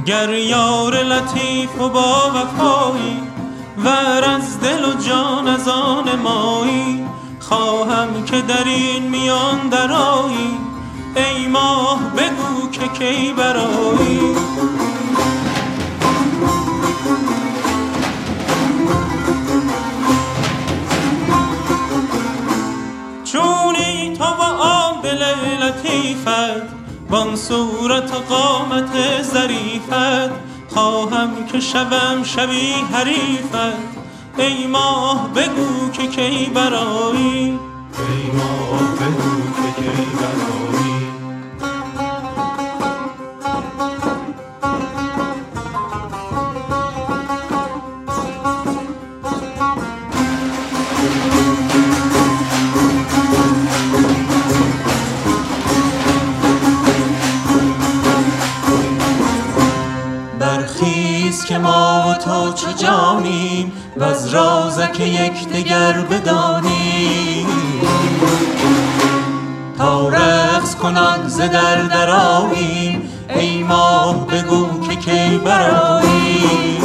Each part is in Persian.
گر یار لطیف و با وفایی ور از دل و جان از آن مایی، خواهم که در این میان درایی، ای ماه بگو که کی برایی. چونی تو و آن دل لطیفت وان صورت و قامت ظریفت، خواهم که شوم شبی حریفت، ای ماه بگو که کی برایی. ای ماه بگو که کی برایی. برخیز که ما و تو چو جانیم و از رازک یکدیگر بدانیم، تا رقص کنان ز در درآییم، ای ماه بگو که کی برآییم.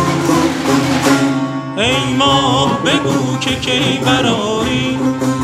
ای ماه بگو که کی برآییم.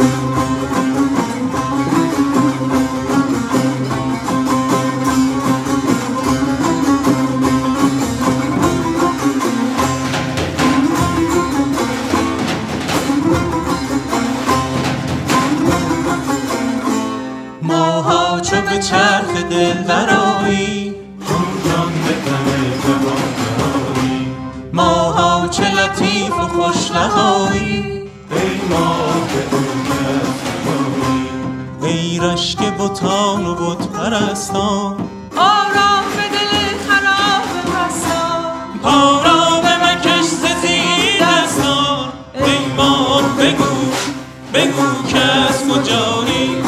ماها چو به چرخ دل درآیی، چون جان به تن جهان درآیی، ماها چه لطیف و خوش لقایی، ای ماه بگو که از کجایی. ای رشک بتان و بت پرستان، آرام به دل خراب مستان، پا به مکش ز زیر دستان، ای ماه بگو بگو که از کجایی.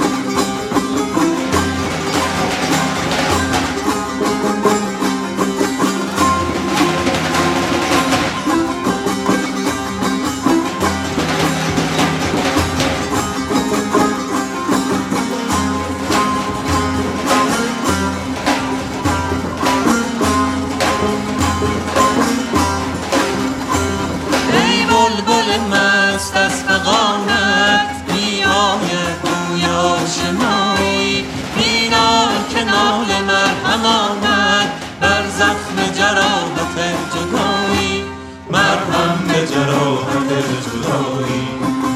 مست از فغانت می آید گویا شنایی، بینا که نال مرهم آمد بر زخم جراحت جدایی، مرهم به جراحت جدایی.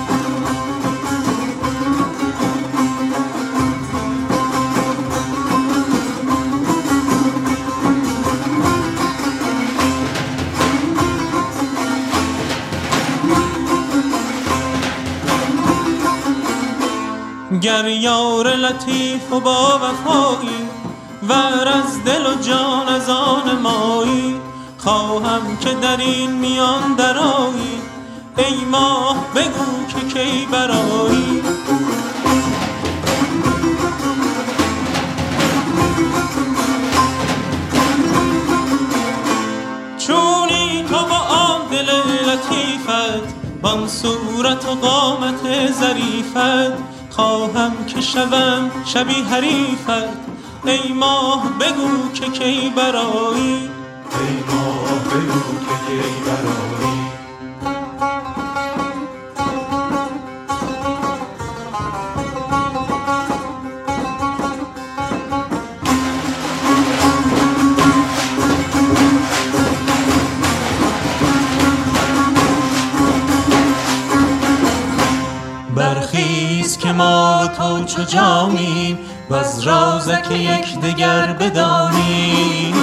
گر یار لطیف و با وفایی ور از دل و جان از آن مایی، خواهم که در این میان درایی، ای ماه بگو که کی برایی. چونی تو با آن دل لطیفت وان صورت و قامت ظریفت، خواهم که شوم شبی حریفت، ای ماه بگو که کی برایی. ای ماه بگو که کی برایی. برخیز که ما و تو چو جامیم و از رازک یکدیگر بدانیم،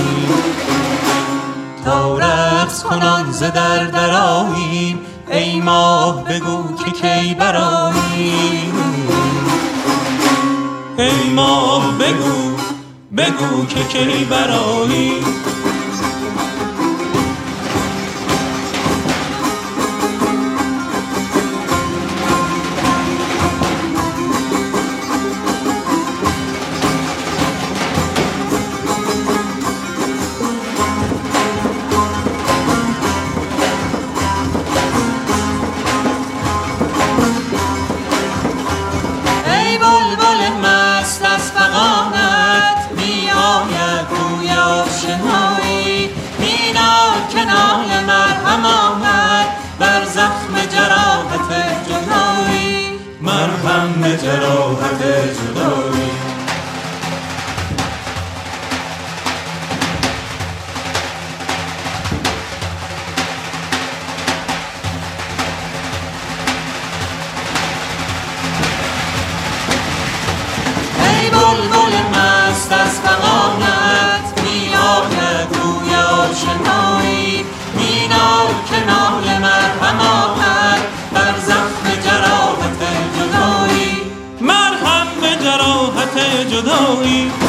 تا رقص کنان ز در درآییم، ای ماه بگو که کی برآییم. ای ماه بگو که کی برآییم. مست از فغانت می آید گویا زخم جراحت جدایی، مرهم به جراحت جدایی. ای بلبل مست از فغانت، میآید روی آشنایی، مینال که نال مرهم آهد بر زخم جراحت جدایی، مرهم به جراحت جدایی.